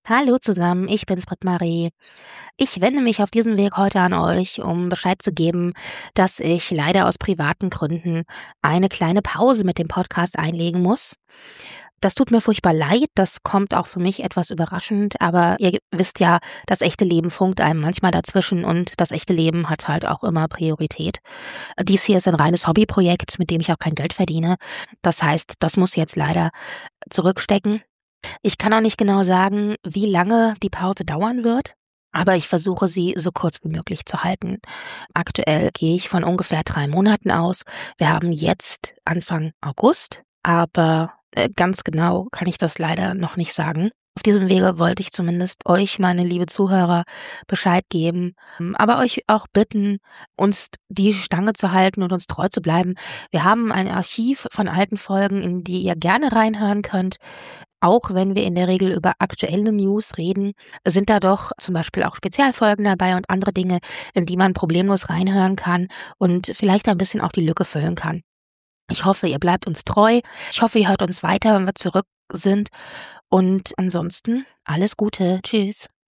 Hallo zusammen, ich bin's Britt-Marie. Ich wende mich auf diesem Weg heute an euch, um Bescheid zu geben, dass ich leider aus privaten Gründen eine kleine Pause mit dem Podcast einlegen muss. Das tut mir furchtbar leid, das kommt auch für mich etwas überraschend, aber ihr wisst ja, das echte Leben funkt einem manchmal dazwischen und das echte Leben hat halt auch immer Priorität. Dies hier ist ein reines Hobbyprojekt, mit dem ich auch kein Geld verdiene. Das heißt, das muss jetzt leider zurückstecken. Ich kann auch nicht genau sagen, wie lange die Pause dauern wird, aber ich versuche, sie so kurz wie möglich zu halten. Aktuell gehe ich von ungefähr 3 Monaten aus. Wir haben jetzt Anfang August, aber ganz genau kann ich das leider noch nicht sagen. Auf diesem Wege wollte ich zumindest euch, meine liebe Zuhörer, Bescheid geben, aber euch auch bitten, uns die Stange zu halten und uns treu zu bleiben. Wir haben ein Archiv von alten Folgen, in die ihr gerne reinhören könnt. Auch wenn wir in der Regel über aktuelle News reden, sind da doch zum Beispiel auch Spezialfolgen dabei und andere Dinge, in die man problemlos reinhören kann und vielleicht ein bisschen auch die Lücke füllen kann. Ich hoffe, ihr bleibt uns treu. Ich hoffe, ihr hört uns weiter, wenn wir zurück sind. Und ansonsten alles Gute. Tschüss.